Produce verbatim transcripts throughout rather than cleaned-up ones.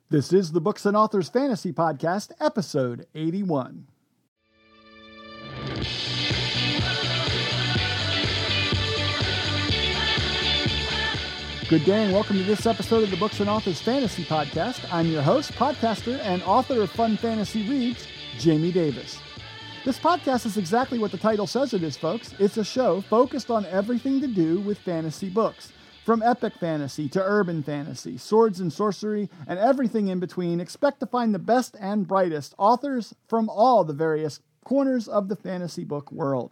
This is the Books and Authors Fantasy Podcast, episode eighty-one. Good day and welcome to this episode of the Books and Authors Fantasy Podcast. I'm your host, podcaster, and author of Fun Fantasy Reads, Jamie Davis. This podcast is exactly what the title says it is, folks. It's a show focused on everything to do with fantasy books. From epic fantasy to urban fantasy, swords and sorcery, and everything in between, expect to find the best and brightest authors from all the various corners of the fantasy book world.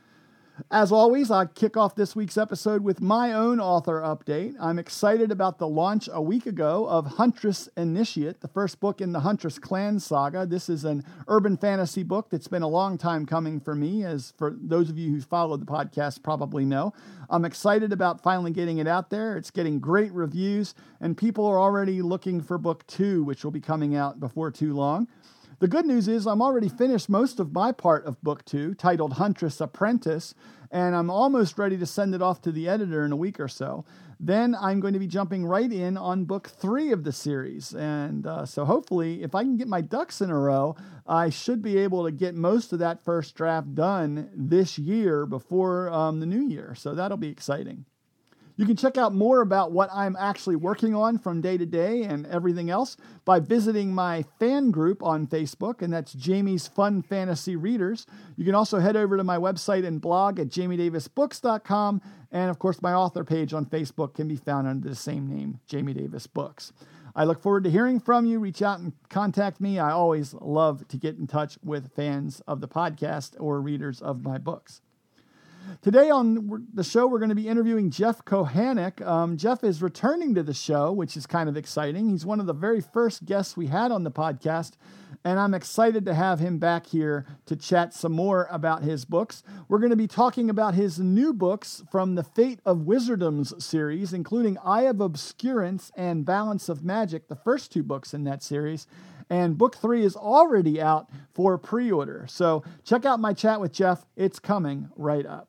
As always, I kick off this week's episode with my own author update. I'm excited about the launch a week ago of Huntress Initiate, the first book in the Huntress Clan saga. This is an urban fantasy book that's been a long time coming for me, as for those of you who followed the podcast probably know. I'm excited about finally getting it out there. It's getting great reviews, and people are already looking for book two, which will be coming out before too long. The good news is I'm already finished most of my part of book two, titled Huntress Apprentice, and I'm almost ready to send it off to the editor in a week or so. Then I'm going to be jumping right in on book three of the series. And uh, so hopefully, if I can get my ducks in a row, I should be able to get most of that first draft done this year before um, the new year. So that'll be exciting. You can check out more about what I'm actually working on from day to day and everything else by visiting my fan group on Facebook, and that's Jamie's Fun Fantasy Readers. You can also head over to my website and blog at jamie davis books dot com, and of course my author page on Facebook can be found under the same name, Jamie Davis Books. I look forward to hearing from you. Reach out and contact me. I always love to get in touch with fans of the podcast or readers of my books. Today on the show, we're going to be interviewing Jeff Kohanek. Um, Jeff is returning to the show, which is kind of exciting. He's one of the very first guests we had on the podcast, and I'm excited to have him back here to chat some more about his books. We're going to be talking about his new books from the Fate of Wizardoms series, including Eye of Obscurance and Balance of Magic, the first two books in that series. And book three is already out for pre-order. So check out my chat with Jeff. It's coming right up.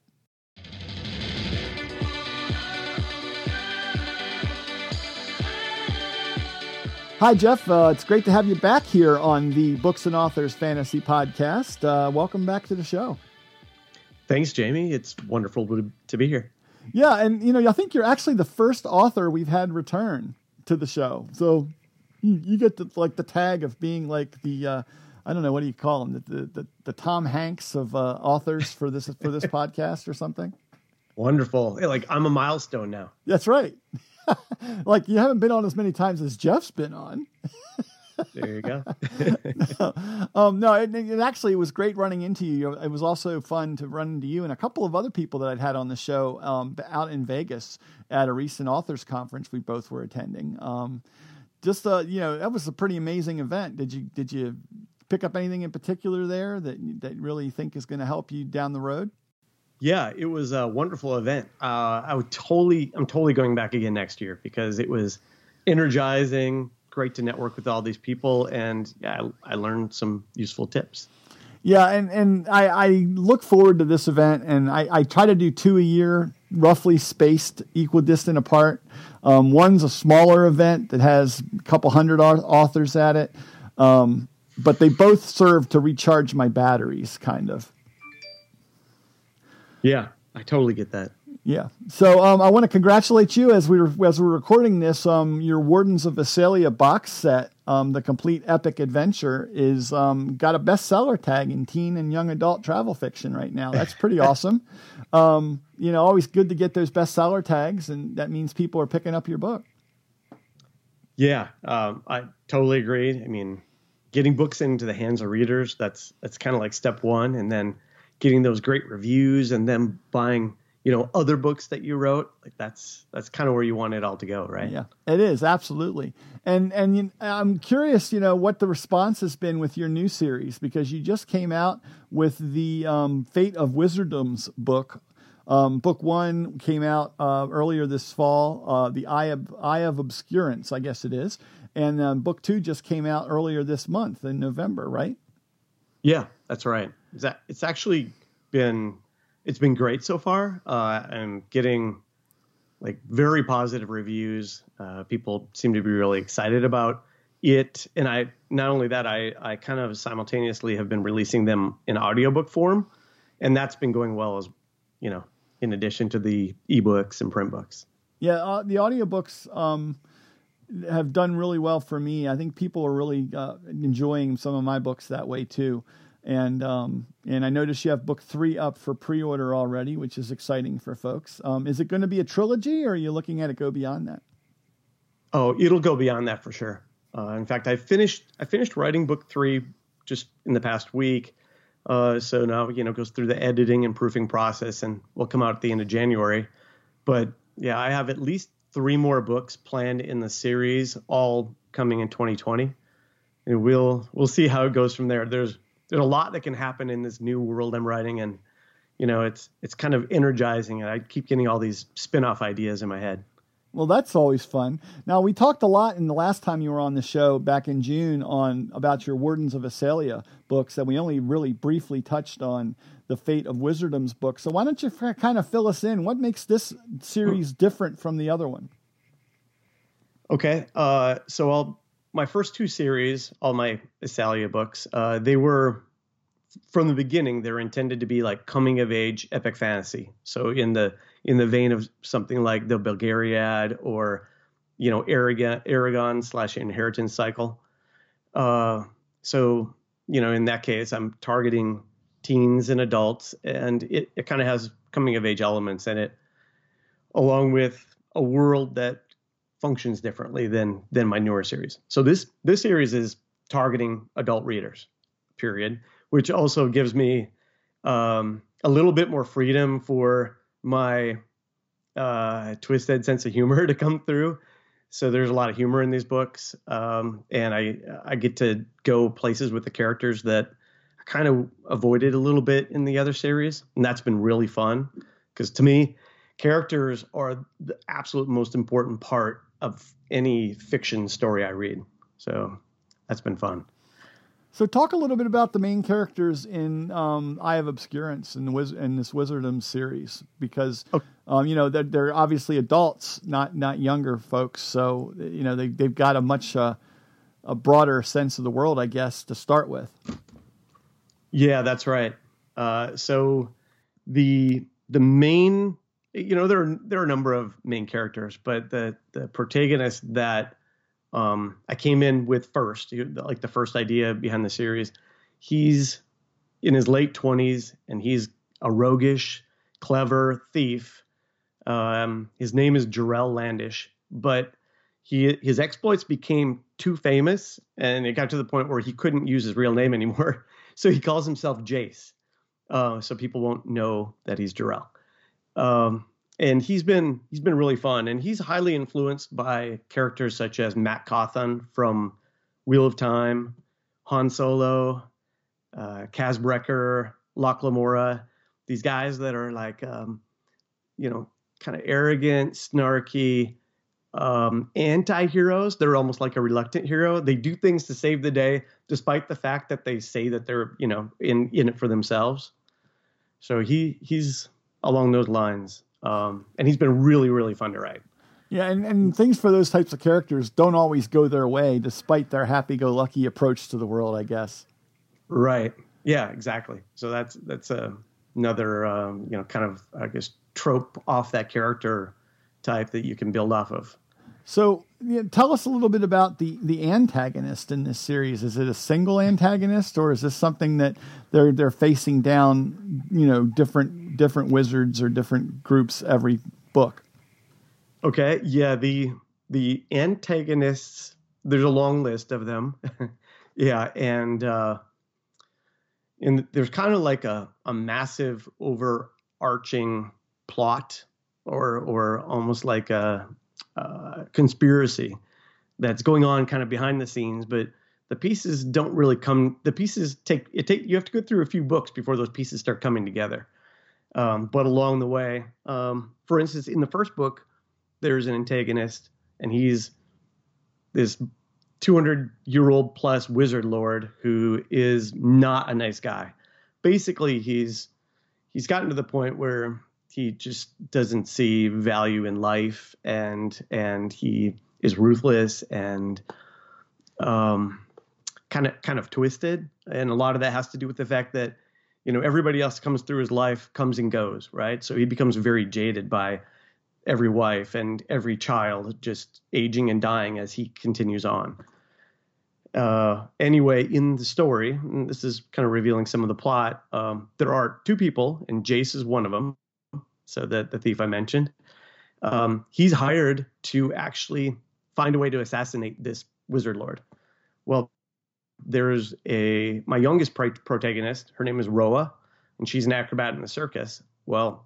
Hi, Jeff. Uh, it's great to have you back here on the Books and Authors Fantasy Podcast. Uh, welcome back to the show. Thanks, Jamie. It's wonderful to, to be here. Yeah, and you know, I think you're actually the first author we've had return to the show. So you, you get the, like the tag of being like the uh, I don't know, what do you call them? The the, the Tom Hanks of uh, authors for this for this podcast or something. Wonderful. Like I'm a milestone now. That's right. Like you haven't been on as many times as Jeff's been on. There you go. no, um, no it, it actually was great running into you. It was also fun to run into you and a couple of other people that I'd had on the show um, out in Vegas at a recent authors conference we both were attending. Um, just uh, you know, that was a pretty amazing event. Did you did you pick up anything in particular there that that you really think is going to help you down the road? Yeah, it was a wonderful event. Uh, I would totally, I'm totally going back again next year because it was energizing, great to network with all these people, and yeah, I, I learned some useful tips. Yeah, and, and I, I look forward to this event, and I, I try to do two a year, roughly spaced, equidistant apart. Um, one's a smaller event that has a couple hundred authors at it, um, but they both serve to recharge my batteries, kind of. Yeah, I totally get that. Yeah. So um, I want to congratulate you as we were as we're recording this. Um, your Wardens of Vesalia box set, um, the complete epic adventure, is um, got a bestseller tag in teen and young adult travel fiction right now. That's pretty awesome. Um, you know, always good to get those bestseller tags, and that means people are picking up your book. Yeah, um, I totally agree. I mean, getting books into the hands of readers, that's that's kind of like step one, and then getting those great reviews and then buying, you know, other books that you wrote, like that's that's kind of where you want it all to go, right? Yeah, it is, absolutely. And and you, I'm curious, you know, what the response has been with your new series, because you just came out with the um, Fate of Wizardoms book. Um, book one came out uh, earlier this fall, uh, the Eye of, Eye of Obscurance, I guess it is. And um, book two just came out earlier this month in November, right? Yeah, that's right. It's actually been, it's been great so far. Uh, I'm getting like very positive reviews. Uh, people seem to be really excited about it, and I, not only that, I, I kind of simultaneously have been releasing them in audiobook form, and that's been going well as, you know, in addition to the ebooks and print books. Yeah. Uh, the audiobooks, um, have done really well for me. I think people are really, uh, enjoying some of my books that way too. And, um, and I noticed you have book three up for pre-order already, which is exciting for folks. Um, is it going to be a trilogy, or are you looking at it go beyond that? Oh, it'll go beyond that for sure. Uh, in fact, I finished I finished writing book three just in the past week. Uh, so now, you know, goes through the editing and proofing process, and will come out at the end of January. But yeah, I have at least three more books planned in the series, all coming in twenty twenty. And we'll we'll see how it goes from there. There's there's a lot that can happen in this new world I'm writing, and you know, it's it's kind of energizing, and I keep getting all these spin-off ideas in my head. Well, that's always fun. Now, we talked a lot in the last time you were on the show back in June on about your Wardens of Asalia books, and we only really briefly touched on the Fate of Wizardom's book. So why don't you f- kind of fill us in? What makes this series different from the other one? Okay. Uh, so I'll, my first two series, all my Asalia books, uh, they were, from the beginning, they're intended to be like coming of age epic fantasy. So in the in the vein of something like the Belgariad, or, you know, Aragon, Aragon slash Inheritance Cycle. Uh, so, you know, in that case, I'm targeting teens and adults, and it, it kind of has coming of age elements in it, along with a world that functions differently than than my newer series. So this this series is targeting adult readers, period, which also gives me um, a little bit more freedom for my uh, twisted sense of humor to come through. So there's a lot of humor in these books, um, and I I get to go places with the characters that I kind of avoided a little bit in the other series, and that's been really fun, because to me, characters are the absolute most important part of any fiction story I read. So that's been fun. So talk a little bit about the main characters in um, Eye of Obscurance in, the Wiz- in this Wizardom series, because, okay. um, you know, they're, they're obviously adults, not not younger folks. So, you know, they, they've got a much uh, a broader sense of the world, I guess, to start with. Yeah, that's right. Uh, so the the main, you know, there are, there are a number of main characters, but the, the protagonist that Um, I came in with first, like the first idea behind the series. He's in his late twenties, and he's a roguish, clever thief. Um, his name is Jarrell Landish, but he his exploits became too famous, and it got to the point where he couldn't use his real name anymore. So he calls himself Jace, uh, so people won't know that he's Jarrell. Um, And he's been he's been really fun, and he's highly influenced by characters such as Matt Cawthon from Wheel of Time, Han Solo, uh, Kaz Brekker, Locke Lamora. These guys that are like, um, you know, kind of arrogant, snarky, um, anti-heroes. They're almost like a reluctant hero. They do things to save the day, despite the fact that they say that they're, you know, in in it for themselves. So he he's along those lines. Um, and he's been really, really fun to write. Yeah, and, and things for those types of characters don't always go their way, despite their happy-go-lucky approach to the world, I guess. Right. Yeah, exactly. So that's that's uh, another, um, you know, kind of, I guess, trope off that character type that you can build off of. So yeah, tell us a little bit about the, the antagonist in this series. Is it a single antagonist, or is this something that they're they're facing down, you know, different different wizards or different groups every book? Okay, yeah, the the antagonists, there's a long list of them. yeah, and uh, and there's kind of like a, a massive overarching plot, or or almost like a Uh, conspiracy that's going on kind of behind the scenes, but the pieces don't really come. The pieces take it take you have to go through a few books before those pieces start coming together. Um, but along the way, um, for instance, in the first book, there's an antagonist, and he's this two hundred year old plus wizard lord who is not a nice guy. Basically, he's he's gotten to the point where he just doesn't see value in life, and and he is ruthless, and um, kind of kind of twisted, and a lot of that has to do with the fact that, you know, everybody else comes through his life, comes and goes, right? So he becomes very jaded by every wife and every child just aging and dying as he continues on. Uh, anyway, in the story, and this is kind of revealing some of the plot, um, there are two people, and Jace is one of them. So the, the thief I mentioned, um, he's hired to actually find a way to assassinate this wizard lord. Well, there's a, my youngest pro- protagonist, her name is Roa, and she's an acrobat in the circus. Well,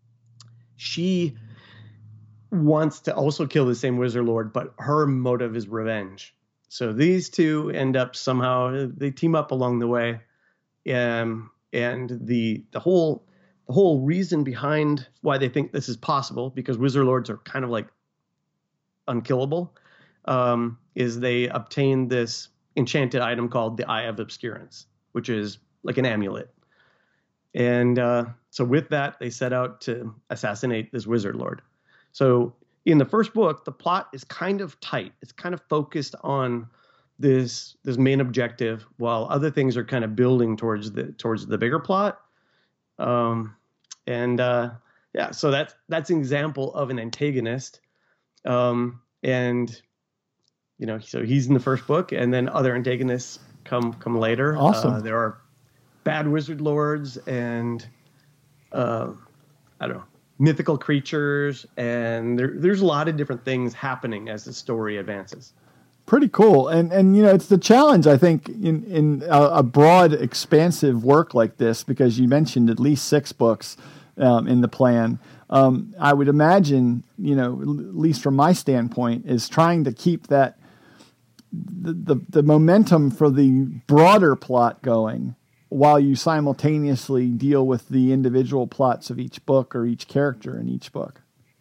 she wants to also kill the same wizard lord, but her motive is revenge. So these two end up somehow, they team up along the way. Um, and the the whole the whole reason behind why they think this is possible, because wizard lords are kind of like unkillable, um, is they obtain this enchanted item called the Eye of Obscurance, which is like an amulet. And uh, so with that, they set out to assassinate this wizard lord. So in the first book, the plot is kind of tight. It's kind of focused on this this main objective, while other things are kind of building towards the towards the bigger plot. Um, and uh, yeah, so that's that's an example of an antagonist. Um, and you know, so he's in the first book, and then other antagonists come come later. Awesome. Uh, there are bad wizard lords and uh, I don't know, mythical creatures, and there, there's a lot of different things happening as the story advances. Pretty cool. And, and, you know, it's the challenge, I think, in, in a, a broad, expansive work like this, because you mentioned at least six books um, in the plan. Um, I would imagine, you know, at least from my standpoint, is trying to keep that, the, the, the momentum for the broader plot going, while you simultaneously deal with the individual plots of each book or each character in each book.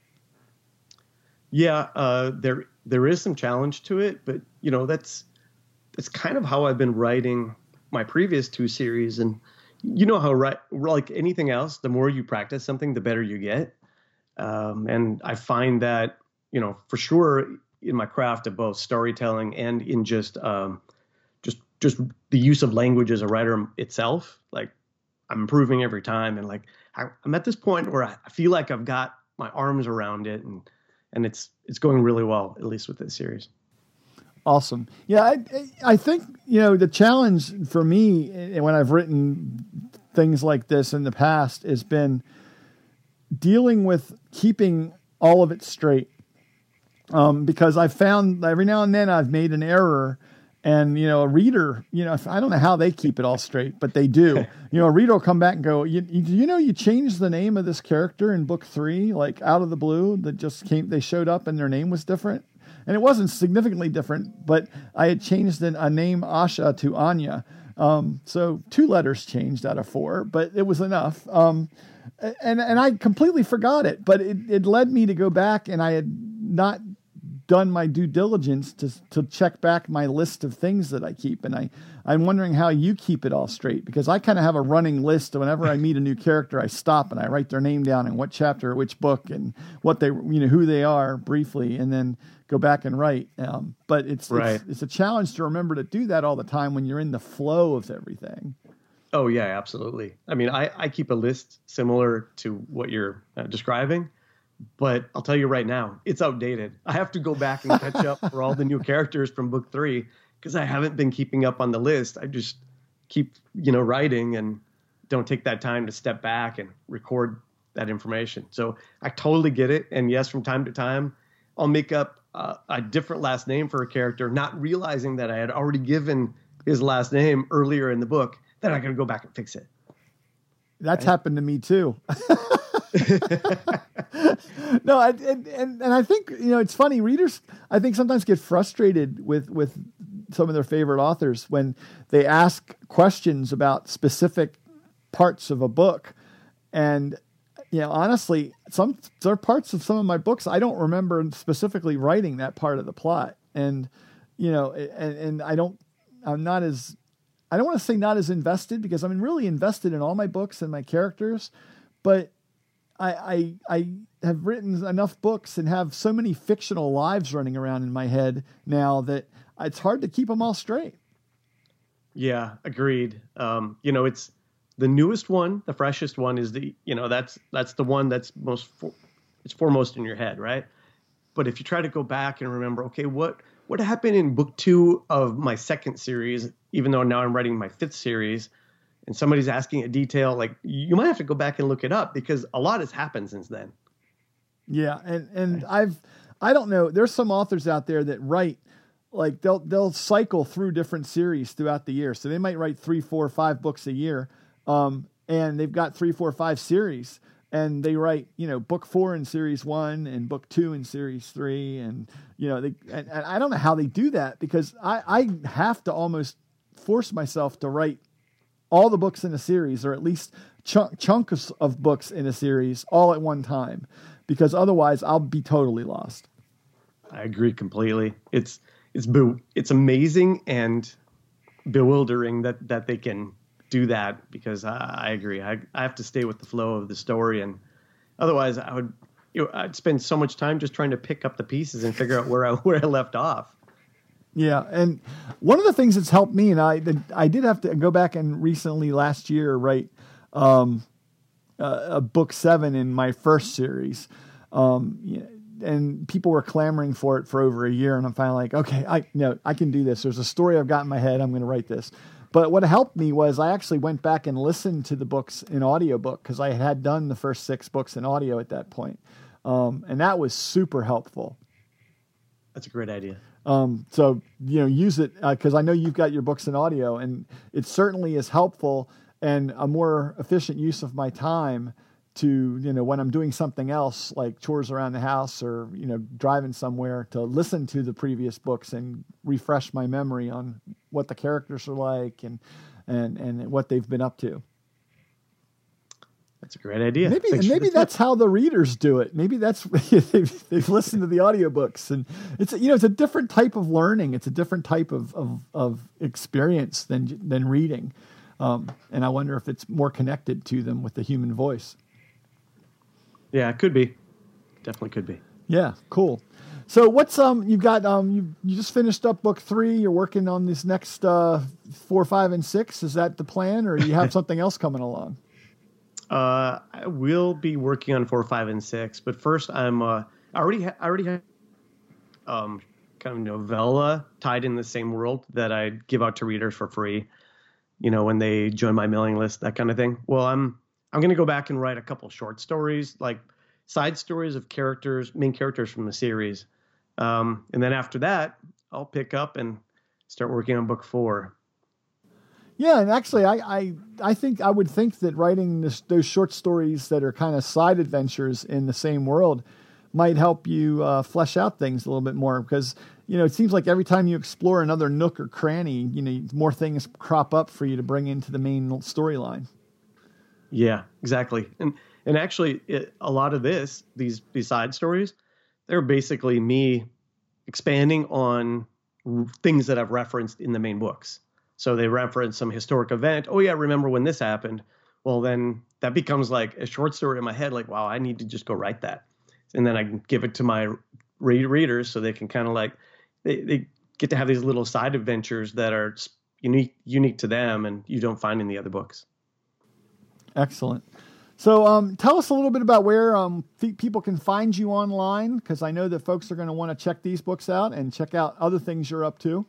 Yeah, uh, there there is some challenge to it, but you know that's that's kind of how I've been writing my previous two series. And you know how right, like anything else, the more you practice something, the better you get. Um, and I find that, you know, for sure in my craft of both storytelling and in just um, just just the use of language as a writer itself, like I'm improving every time. And like I, I'm at this point where I feel like I've got my arms around it, and and it's it's going really well, at least with this series. Awesome. Yeah, I I think, you know, the challenge for me when I've written things like this in the past has been dealing with keeping all of it straight. Um, because I've found every now and then I've made an error, and, you know, a reader, you know, I don't know how they keep it all straight, but they do. You know, a reader will come back and go, you, you, you know, you changed the name of this character in book three, like out of the blue, that just came, they showed up and their name was different. And it wasn't significantly different, but I had changed a, a name, Asha, to Anya. Um, so two letters changed out of four, but it was enough. Um, and, and I completely forgot it, but it, it led me to go back, and I had not done my due diligence to to check back my list of things that I keep. And I, I'm wondering how you keep it all straight, because I kind of have a running list of whenever I meet a new character, I stop and I write their name down and what chapter, which book, and what they, you know, who they are briefly, and then go back and write. Um, but it's, right. it's, it's a challenge to remember to do that all the time when you're in the flow of everything. Oh yeah, absolutely. I mean, I, I keep a list similar to what you're uh, describing, but I'll tell you right now, it's outdated. I have to go back and catch up for all the new characters from book three, because I haven't been keeping up on the list. I just keep, you know, writing and don't take that time to step back and record that information. So I totally get it. And yes, from time to time, I'll make up uh, a different last name for a character, not realizing that I had already given his last name earlier in the book. Then I got to go back and fix it. That's right? Happened to me too. No, I, and, and and I think, you know, it's funny. Readers, I think, sometimes get frustrated with with some of their favorite authors when they ask questions about specific parts of a book, and, you know, honestly, some there are parts of some of my books I don't remember specifically writing that part of the plot, and, you know, and, and I don't, I'm not as, I don't want to say not as invested, because I'm really invested in all my books and my characters, but I, I I have written enough books and have so many fictional lives running around in my head now that it's hard to keep them all straight. Yeah, agreed. Um, you know, it's the newest one, the freshest one is the, you know, that's that's the one that's most for, it's foremost in your head, right? But if you try to go back and remember, okay, what what happened in book two of my second series, even though now I'm writing my fifth series, and somebody's asking a detail, like you might have to go back and look it up because a lot has happened since then. Yeah, and and I've I don't know. There's some authors out there that write like they'll they'll cycle through different series throughout the year. So they might write three, four, five books a year, um, and they've got three, four, five series, and they write you know book four in series one and book two in series three, and you know they and, and I don't know how they do that because I I have to almost force myself to write all the books in a series, or at least chunk, chunks of books in a series all at one time, because otherwise I'll be totally lost. I agree completely. It's it's be, it's amazing and bewildering that, that they can do that because I, I agree. I I have to stay with the flow of the story, and otherwise I would you know, I'd spend so much time just trying to pick up the pieces and figure out where I where I left off. Yeah, and one of the things that's helped me, and I I did have to go back and recently last year write um, uh, a book seven in my first series, um, and people were clamoring for it for over a year, and I'm finally like, okay, I you know I can do this. There's a story I've got in my head. I'm going to write this. But what helped me was I actually went back and listened to the books in audiobook because I had done the first six books in audio at that point, um, and that was super helpful. That's a great idea. Um, so, you know, use it because uh, I know you've got your books in audio, and it certainly is helpful and a more efficient use of my time to, you know, when I'm doing something else like chores around the house or, you know, driving somewhere, to listen to the previous books and refresh my memory on what the characters are like and, and, and what they've been up to. That's a great idea. Maybe Thanks maybe that's how the readers do it. Maybe that's they've, they've listened to the audiobooks, and it's you know it's a different type of learning. It's a different type of of, of experience than than reading, um, and I wonder if it's more connected to them with the human voice. Yeah, it could be. Definitely could be. Yeah, cool. So what's um you've got um you you just finished up book three. You're working on this next uh, four, five, and six. Is that the plan, or do you have something else coming along? Uh, I will be working on four, five, and six, but first I'm, uh, I already, ha- I already have, um, kind of novella tied in the same world that I give out to readers for free, you know, when they join my mailing list, that kind of thing. Well, I'm, I'm going to go back and write a couple short stories, like side stories of characters, main characters from the series. Um, and then after that, I'll pick up and start working on book four. Yeah, and actually, I, I, I think I would think that writing this, those short stories that are kind of side adventures in the same world might help you uh, flesh out things a little bit more because, you know, it seems like every time you explore another nook or cranny, you know, more things crop up for you to bring into the main storyline. Yeah, exactly. And and actually, it, a lot of this, these, these side stories, they're basically me expanding on things that I've referenced in the main books. So they reference some historic event. Oh, yeah, remember when this happened? Well, then that becomes like a short story in my head. Like, wow, I need to just go write that. And then I can give it to my read- readers so they can kind of like, they, they get to have these little side adventures that are unique unique to them and you don't find in the other books. Excellent. So um, tell us a little bit about where um, f- people can find you online, because I know that folks are going to want to check these books out and check out other things you're up to.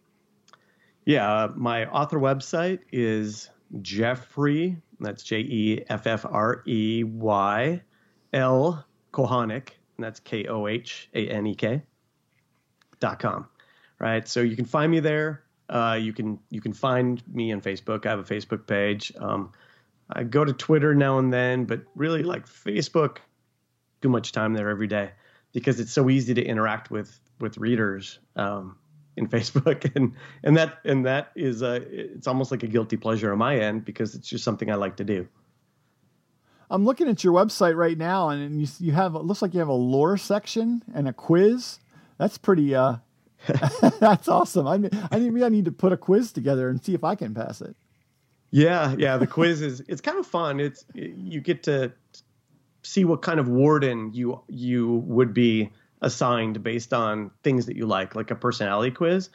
Yeah, uh, my author website is Jeffrey, that's J E F F R E Y, L Kohanek, and that's K O H A N E K, dot com, right? So you can find me there. Uh, you can you can find me on Facebook. I have a Facebook page. Um, I go to Twitter now and then, but really like Facebook, too much time there every day because it's so easy to interact with with readers. Um, in Facebook, and and that and that is uh it's almost like a guilty pleasure on my end because it's just something I like to do. I'm looking at your website right now, and you you have it looks like you have a lore section and a quiz. That's pretty uh that's awesome. I mean, I need I need to put a quiz together and see if I can pass it. Yeah, yeah. The quiz is it's kind of fun. It's you get to see what kind of warden you you would be assigned based on things that you like, like a personality quiz.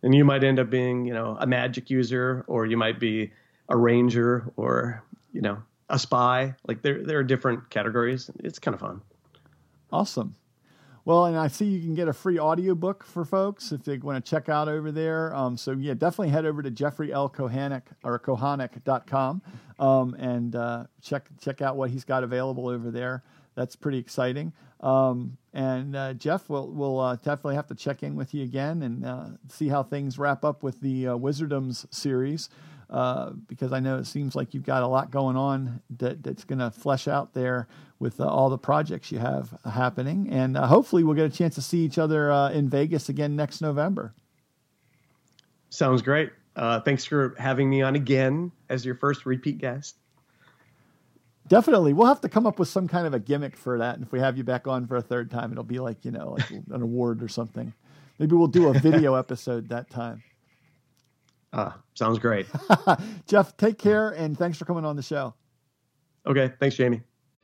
And you might end up being, you know, a magic user, or you might be a ranger, or, you know, a spy. Like there, there are different categories. It's kind of fun. Awesome. Well, and I see you can get a free audiobook for folks if they want to check out over there. Um, so yeah, definitely head over to Jeffrey L. Kohanek or kohanek dot com um, and uh, check check out what he's got available over there. That's pretty exciting. Um, and uh, Jeff, we'll, we'll uh, definitely have to check in with you again and uh, see how things wrap up with the uh, Wizardoms series, uh, because I know it seems like you've got a lot going on that, that's going to flesh out there with uh, all the projects you have happening. And uh, hopefully we'll get a chance to see each other uh, in Vegas again next November. Sounds great. Uh, thanks for having me on again as your first repeat guest. Definitely. We'll have to come up with some kind of a gimmick for that. And if we have you back on for a third time, it'll be like, you know, like an award or something. Maybe we'll do a video episode that time. Ah, sounds great. Jeff, take care, and thanks for coming on the show. Okay. Thanks, Jamie.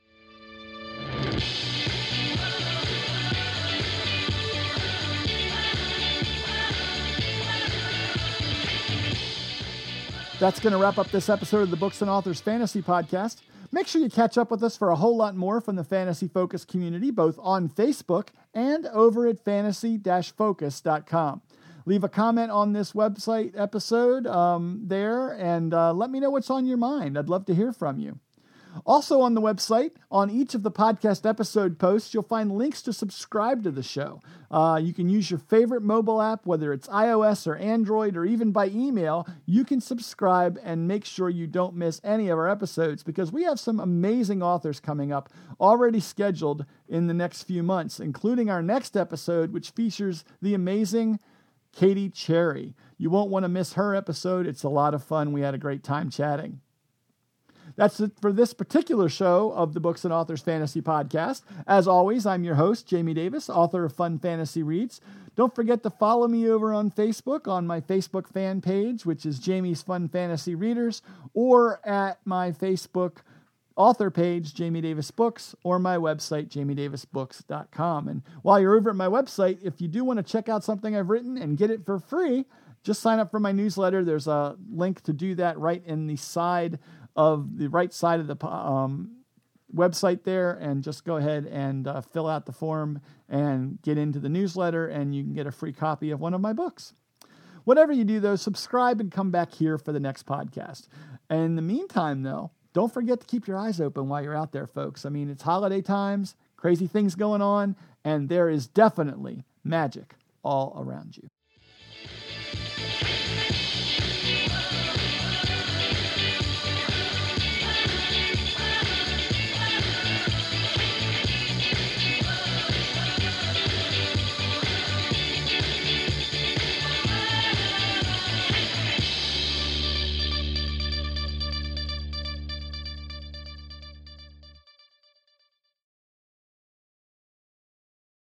That's going to wrap up this episode of the Books and Authors Fantasy Podcast. Make sure you catch up with us for a whole lot more from the Fantasy Focus community, both on Facebook and over at fantasy dash focus dot com. Leave a comment on this website episode um, there, and uh, let me know what's on your mind. I'd love to hear from you. Also on the website, on each of the podcast episode posts, you'll find links to subscribe to the show. Uh, you can use your favorite mobile app, whether it's iOS or Android or even by email. You can subscribe and make sure you don't miss any of our episodes, because we have some amazing authors coming up already scheduled in the next few months, including our next episode, which features the amazing Katie Cherry. You won't want to miss her episode. It's a lot of fun. We had a great time chatting. That's it for this particular show of the Books and Authors Fantasy Podcast. As always, I'm your host, Jamie Davis, author of Fun Fantasy Reads. Don't forget to follow me over on Facebook on my Facebook fan page, which is Jamie's Fun Fantasy Readers, or at my Facebook author page, Jamie Davis Books, or my website, jamie davis books dot com. And while you're over at my website, if you do want to check out something I've written and get it for free, just sign up for my newsletter. There's a link to do that right in the side of the right side of the um, website there, and just go ahead and uh, fill out the form and get into the newsletter, and you can get a free copy of one of my books. Whatever you do, though, subscribe and come back here for the next podcast. And in the meantime, though, don't forget to keep your eyes open while you're out there, folks. I mean, it's holiday times, crazy things going on, and there is definitely magic all around you.